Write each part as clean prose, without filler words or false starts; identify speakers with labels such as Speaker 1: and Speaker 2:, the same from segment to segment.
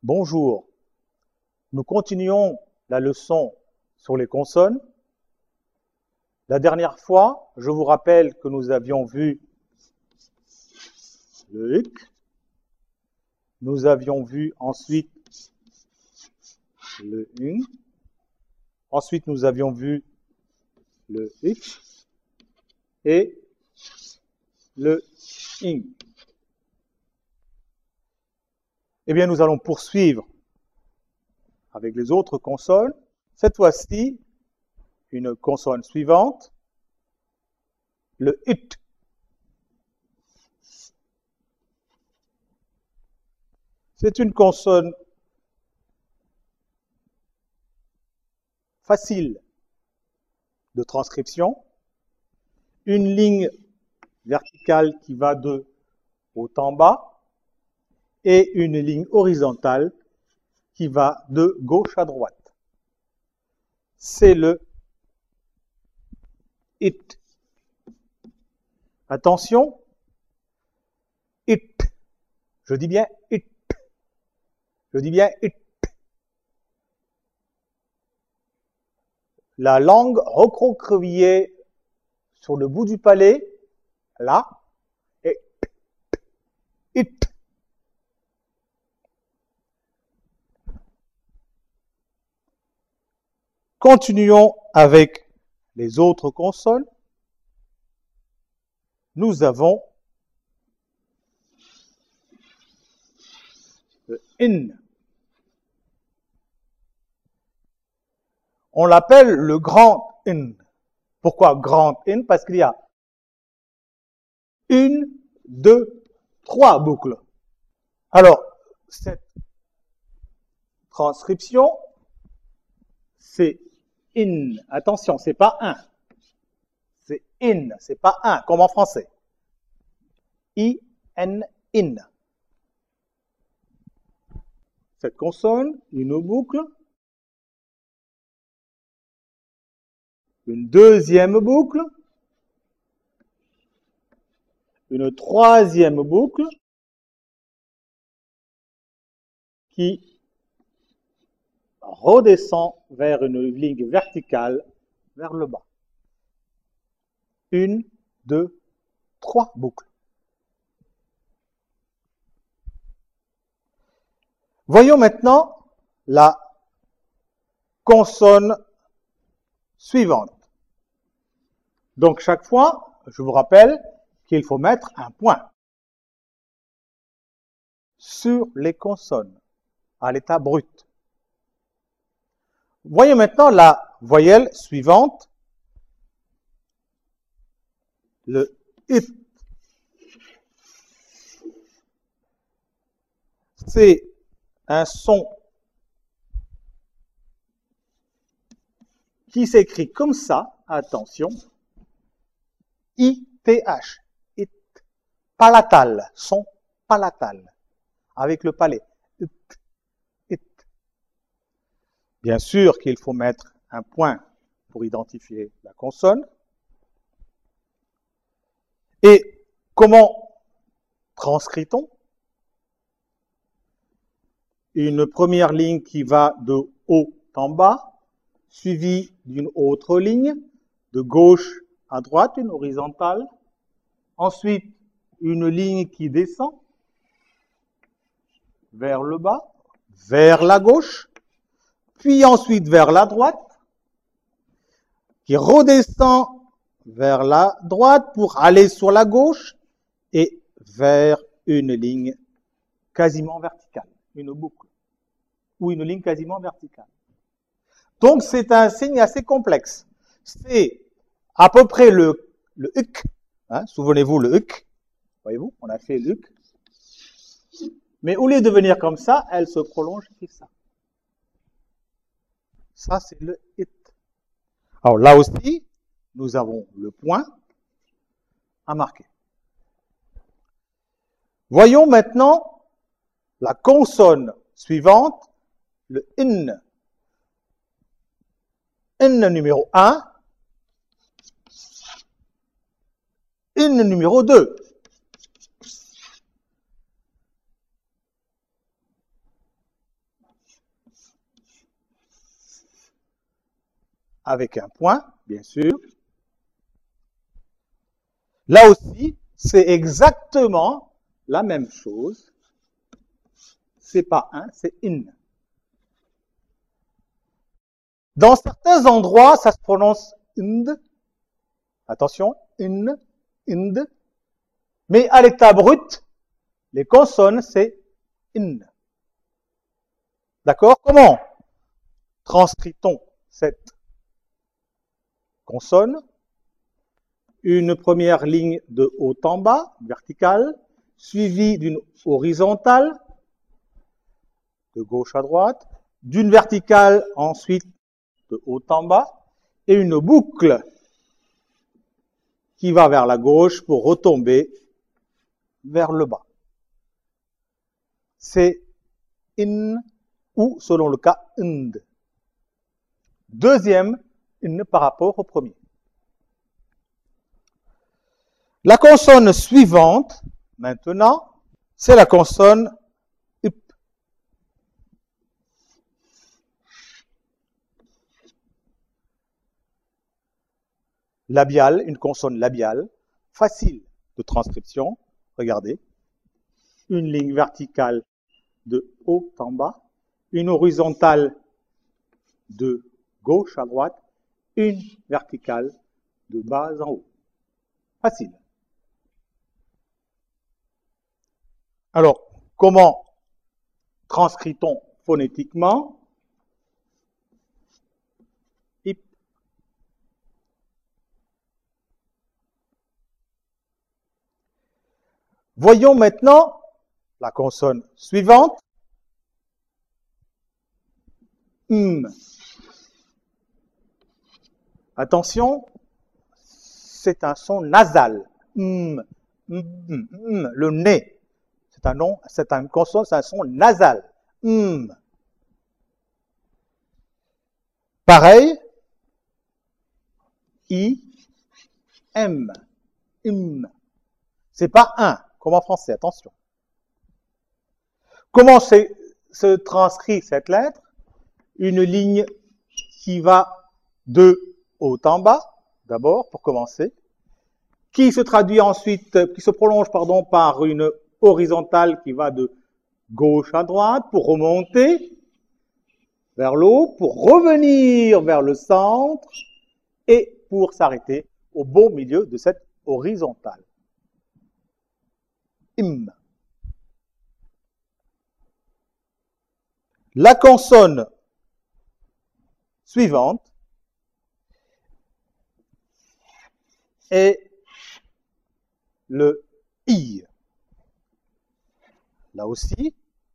Speaker 1: Bonjour, nous continuons la leçon sur les consonnes. La dernière fois, je vous rappelle que nous avions vu le HUC, nous avions vu ensuite le UN, ensuite nous avions vu le HUC et le IN. Eh bien, nous allons poursuivre avec les autres consonnes. Cette fois-ci, une consonne suivante, le IT. C'est une consonne facile de transcription, une ligne verticale qui va de haut en bas et une ligne horizontale qui va de gauche à droite. C'est le IT. Attention, IT. Je dis bien IT. Je dis bien IT. La langue recroquevillée sur le bout du palais, là, et IT. Continuons avec les autres consonnes. Nous avons le IN. On l'appelle le grand IN. Pourquoi grand IN? Parce qu'il y a 1, 2, 3 boucles. Alors, cette transcription, c'est IN. Attention, c'est pas 1. C'est IN, c'est pas 1, comme en français. I-N, IN. Cette consonne, une boucle, une deuxième boucle, une troisième boucle qui redescend vers une ligne verticale vers le bas. 1, 2, 3 boucles. Voyons maintenant la consonne suivante. Donc chaque fois, je vous rappelle qu'il faut mettre un point sur les consonnes à l'état brut. Voyez maintenant la voyelle suivante, le IT. C'est un son qui s'écrit comme ça, attention, I-T-H, IT, palatal, son palatal, avec le palais. IT, IT. Bien sûr qu'il faut mettre un point pour identifier la consonne. Et comment transcrit-on? Une première ligne qui va de haut en bas, suivie d'une autre ligne, de gauche à droite, une horizontale. Ensuite, une ligne qui descend vers le bas, vers la gauche, puis ensuite vers la droite, qui redescend vers la droite pour aller sur la gauche et vers une ligne quasiment verticale, une boucle, ou une ligne quasiment verticale. Donc c'est un signe assez complexe. C'est à peu près le HUC, hein, souvenez-vous le HUC, voyez-vous, on a fait le HUC, mais au lieu de venir comme ça, elle se prolonge comme ça. Ça c'est le IT. Alors là aussi, nous avons le point à marquer. Voyons maintenant la consonne suivante, le IN. IN numéro 1, IN numéro 2. avec un point, bien sûr. Là aussi, c'est exactement la même chose. C'est pas un, c'est une. Dans certains endroits, ça se prononce ind. Attention, in, ind. Mais à l'état brut, les consonnes, c'est in. D'accord? Comment transcrit-on cette consonne? Une première ligne de haut en bas, verticale, suivie d'une horizontale, de gauche à droite, d'une verticale ensuite de haut en bas, et une boucle qui va vers la gauche pour retomber vers le bas. C'est in ou, selon le cas, ind. Deuxième, in par rapport au premier. La consonne suivante, maintenant, c'est la consonne up. Labiale, une consonne labiale, facile de transcription. Regardez, une ligne verticale de haut en bas, une horizontale de gauche à droite, une verticale de bas en haut. Facile. Alors, comment transcrit-on phonétiquement? Ip. Voyons maintenant la consonne suivante. Attention, c'est un son nasal. Le nez. C'est un consonne, c'est un son nasal. Pareil, I, M, C'est pas un, comme en français, attention. Comment se transcrit cette lettre? Une ligne qui va de haut en bas, d'abord, pour commencer, qui se traduit ensuite, qui se prolonge, par une horizontale qui va de gauche à droite pour remonter vers le haut, pour revenir vers le centre et pour s'arrêter au beau milieu de cette horizontale. Im. La consonne suivante est le I. Là aussi,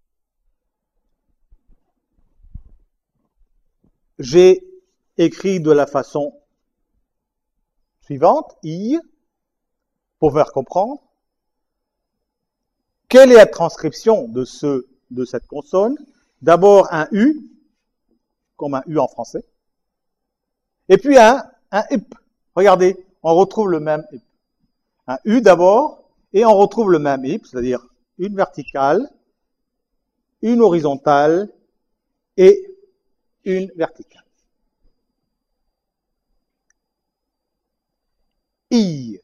Speaker 1: j'ai écrit de la façon suivante, I, pour faire comprendre. Quelle est la transcription de cette consonne? D'abord un U, comme un U en français, et puis un IP. Regardez, on retrouve le même IP. Un U d'abord, et on retrouve le même IP, c'est-à-dire une verticale, une horizontale et une verticale. I.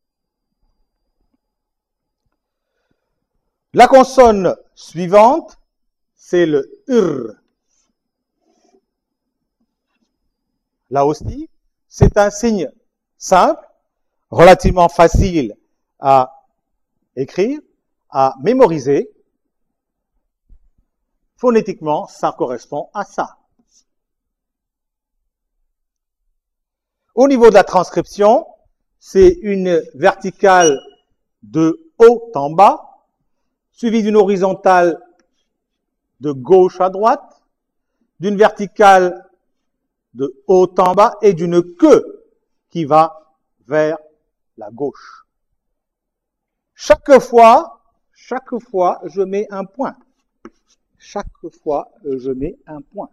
Speaker 1: La consonne suivante, c'est le R. Là aussi, c'est un signe simple, relativement facile à écrire, à mémoriser. Phonétiquement, ça correspond à ça. Au niveau de la transcription, c'est une verticale de haut en bas, suivie d'une horizontale de gauche à droite, d'une verticale de haut en bas et d'une queue qui va vers la gauche. Chaque fois, je mets un point. Chaque fois, je mets un point.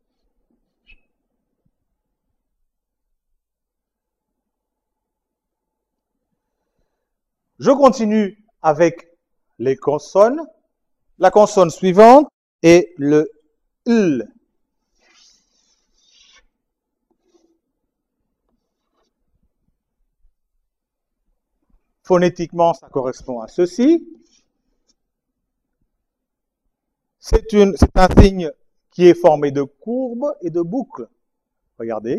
Speaker 1: Je continue avec les consonnes. La consonne suivante est le L. Phonétiquement, ça correspond à ceci. C'est un signe qui est formé de courbes et de boucles. Regardez.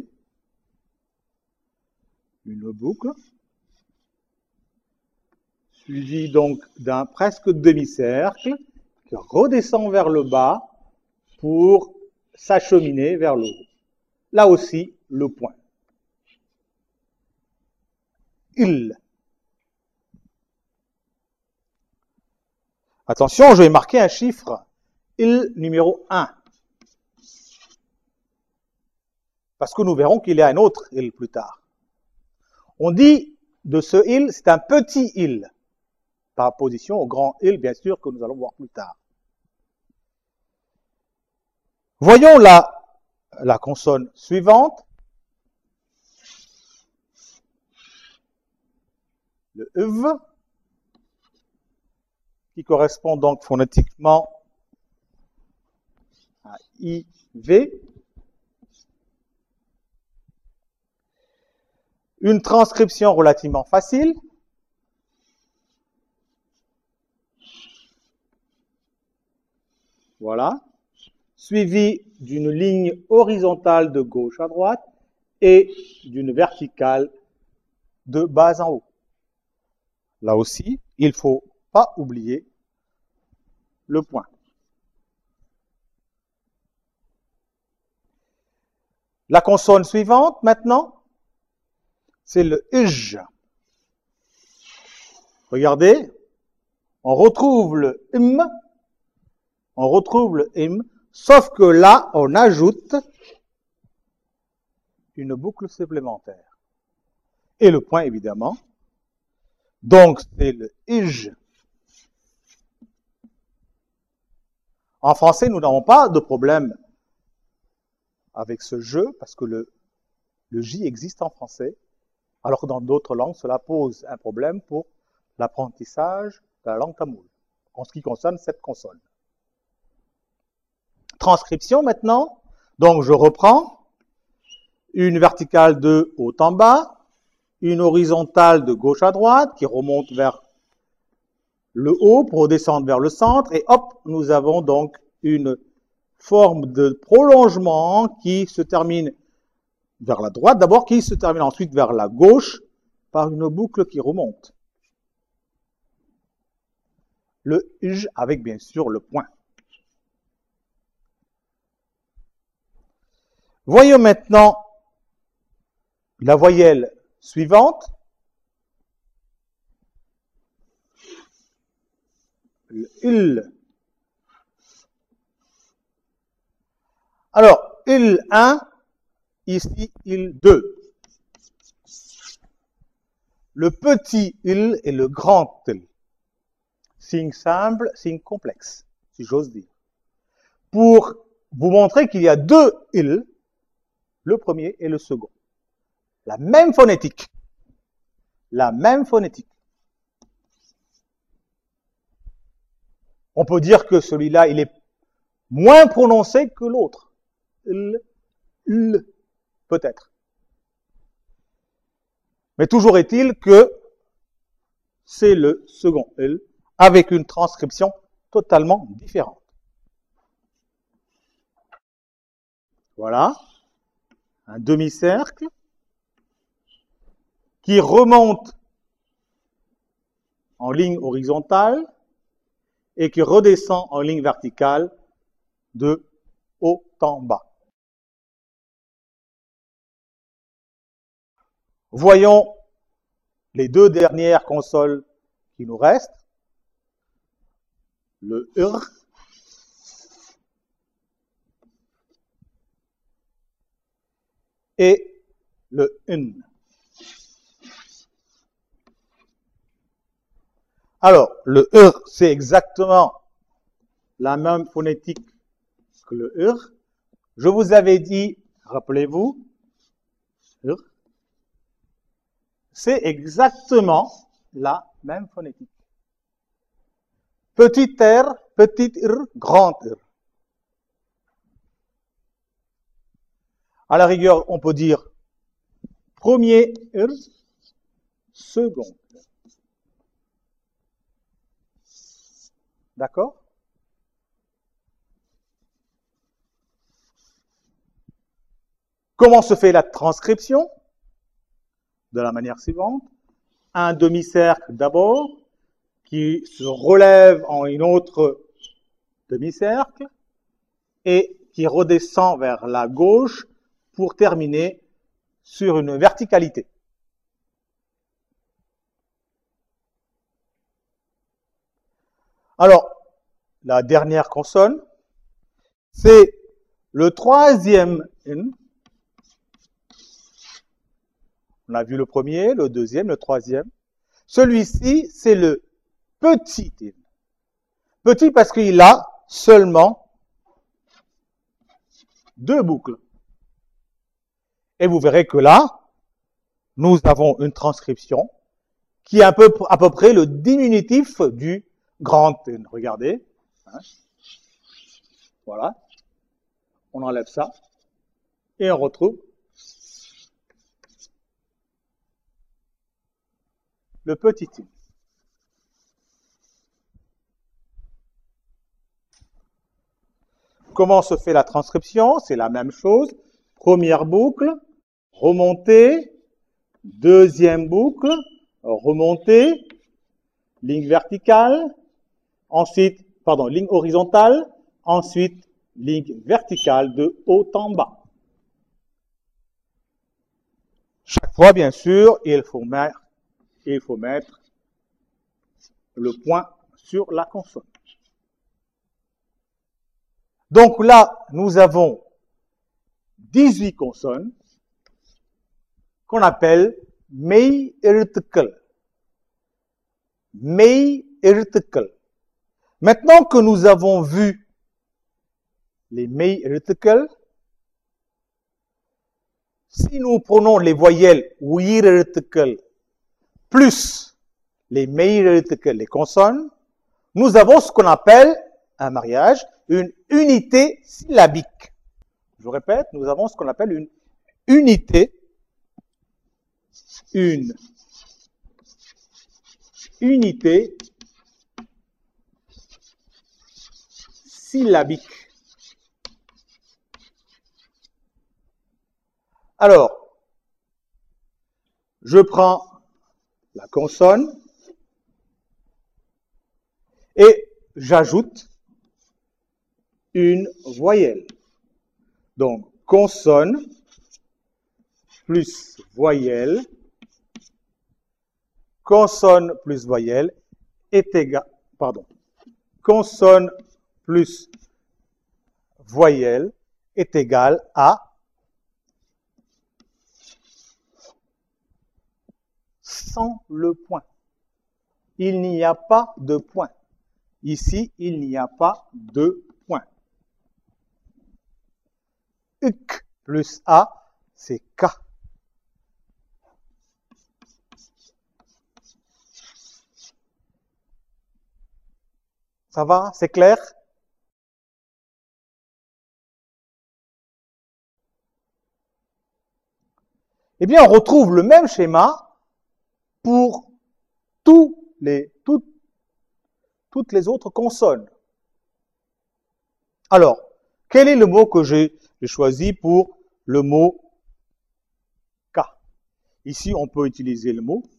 Speaker 1: Une boucle. Suivie donc d'un presque demi-cercle qui redescend vers le bas pour s'acheminer vers le haut. Là aussi, le point. Il. Attention, je vais marquer un chiffre. Il numéro 1. Parce que nous verrons qu'il y a un autre il plus tard. On dit de ce il, c'est un petit il, par opposition au grand il, bien sûr, que nous allons voir plus tard. Voyons la consonne suivante. Le EV, qui correspond donc phonétiquement à IV. Une transcription relativement facile. Voilà. Suivie d'une ligne horizontale de gauche à droite et d'une verticale de bas en haut. Là aussi, il ne faut pas oublier le point. La consonne suivante, maintenant, c'est le ij. Regardez, on retrouve le im, sauf que là, on ajoute une boucle supplémentaire. Et le point, évidemment. Donc, c'est le ij. En français, nous n'avons pas de problème avec ce jeu, parce que le J existe en français, alors que dans d'autres langues, cela pose un problème pour l'apprentissage de la langue tamoule, en ce qui concerne cette consonne. Transcription maintenant, donc je reprends, une verticale de haut en bas, une horizontale de gauche à droite, qui remonte vers le haut pour redescendre vers le centre, et hop, nous avons donc une forme de prolongement qui se termine vers la droite d'abord, qui se termine ensuite vers la gauche par une boucle qui remonte. Le j avec bien sûr le point. Voyons maintenant la voyelle suivante. Le il. Alors, il 1, ici il 2. Le petit il et le grand il. Signe simple, signe complexe, si j'ose dire. Pour vous montrer qu'il y a deux il, le premier et le second. La même phonétique. La même phonétique. On peut dire que celui-là, il est moins prononcé que l'autre. Peut-être. Mais toujours est-il que c'est le second il, avec une transcription totalement différente. Voilà. Un demi-cercle qui remonte en ligne horizontale et qui redescend en ligne verticale de haut en bas. Voyons les deux dernières consoles qui nous restent. Le R et le N. Alors, le R, c'est exactement la même phonétique que le R. Je vous avais dit, rappelez-vous, R, c'est exactement la même phonétique. Petit R, petit R, grand R. À la rigueur, on peut dire premier R, second R. D'accord? Comment se fait la transcription? De la manière suivante. Un demi-cercle d'abord, qui se relève en une autre demi-cercle, et qui redescend vers la gauche pour terminer sur une verticalité. Alors, la dernière consonne, c'est le troisième N. On a vu le premier, le deuxième, le troisième. Celui-ci, c'est le petit N. Petit parce qu'il a seulement 2 boucles. Et vous verrez que là, nous avons une transcription qui est à peu près le diminutif du grand N. Regardez. Hein. Voilà. On enlève ça. Et on retrouve le petit N. Comment se fait la transcription? C'est la même chose. Première boucle, remontée, deuxième boucle, remontée, ligne verticale, ensuite, ligne horizontale, ensuite ligne verticale de haut en bas. Chaque fois, bien sûr, il faut mettre le point sur la consonne. Donc là, nous avons 18 consonnes qu'on appelle mei-irtikel. Mei-irtikel. Maintenant que nous avons vu les mei-irtikel, si nous prenons les voyelles wir-irtikel plus les mei-irtikel, les consonnes, nous avons ce qu'on appelle un mariage, une unité syllabique. Je répète, nous avons ce qu'on appelle une unité, syllabique. Alors, je prends la consonne et j'ajoute une voyelle. Donc, consonne plus voyelle, consonne plus voyelle est égal, consonne plus voyelle est égal à sans le point. Il n'y a pas de point. Ici, il n'y a pas de point. Uk plus A, c'est K. Ça va? C'est clair? Eh bien, on retrouve le même schéma pour toutes les autres consonnes. Alors, quel est le mot que j'ai choisi pour le mot K? Ici, on peut utiliser le mot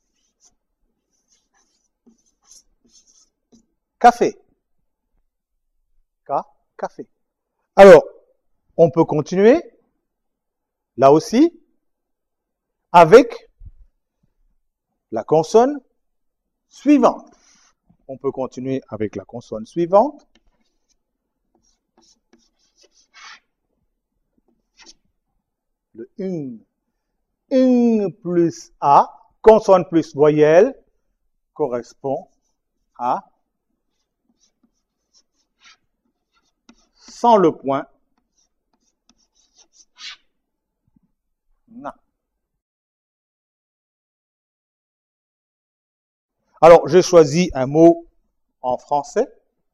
Speaker 1: café. K, café. Alors, on peut continuer, là aussi, avec la consonne suivante. On peut continuer avec la consonne suivante. Le plus A, consonne plus voyelle, correspond à sans le point, na. Alors, j'ai choisi un mot en français.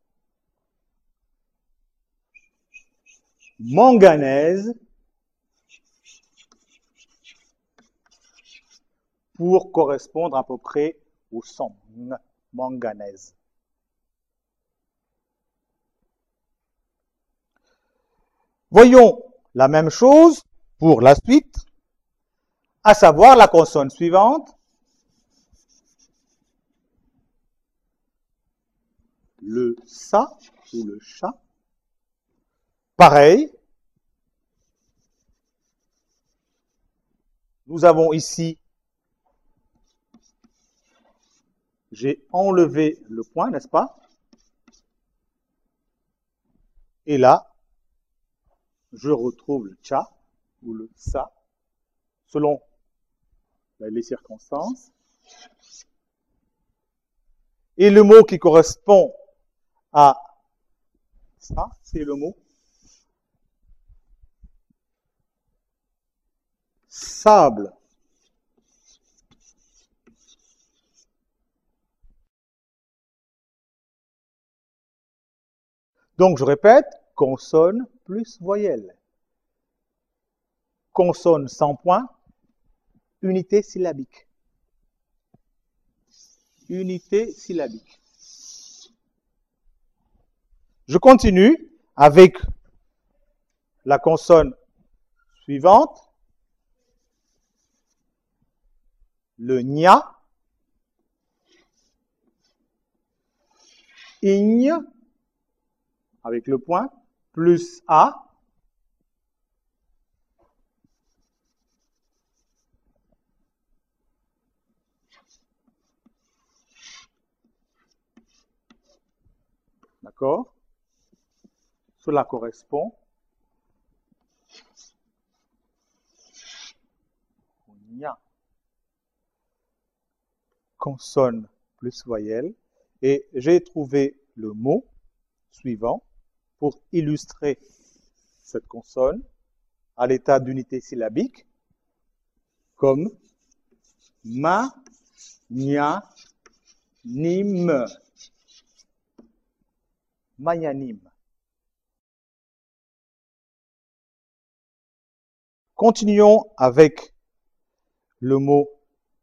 Speaker 1: Manganèse pour correspondre à peu près au son. Manganèse. Voyons la même chose pour la suite, à savoir la consonne suivante. Le sa ou le cha. Pareil. Nous avons ici, j'ai enlevé le point, n'est-ce pas? Et là, je retrouve le cha ou le sa, selon les circonstances. Et le mot qui correspond à ça, c'est le mot sable. Donc, je répète, consonne plus voyelle. Consonne sans point, unité syllabique. Unité syllabique. Je continue avec la consonne suivante. Le nya, igne, avec le point, plus a, d'accord? Cela correspond au nya. Consonne plus voyelle. Et j'ai trouvé le mot suivant pour illustrer cette consonne à l'état d'unité syllabique comme ma, nya, nim. Magnanime. Continuons avec le mot,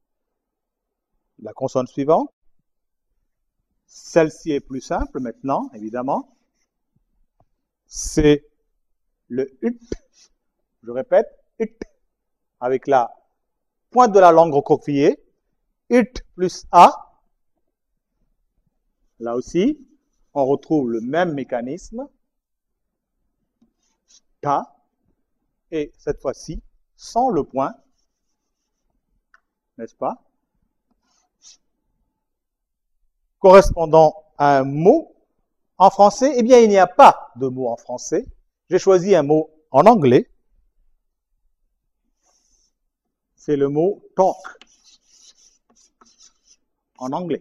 Speaker 1: la consonne suivante. Celle-ci est plus simple maintenant, évidemment. C'est le ut. Je répète, ut, avec la pointe de la langue recroquevillée. Ut plus a. Là aussi, on retrouve le même mécanisme. Ta. Et cette fois-ci, sans le point. N'est-ce pas? Correspondant à un mot en français, eh bien, il n'y a pas de mot en français. J'ai choisi un mot en anglais. C'est le mot talk en anglais.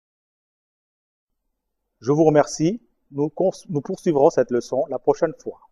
Speaker 1: Je vous remercie. Nous poursuivrons cette leçon la prochaine fois.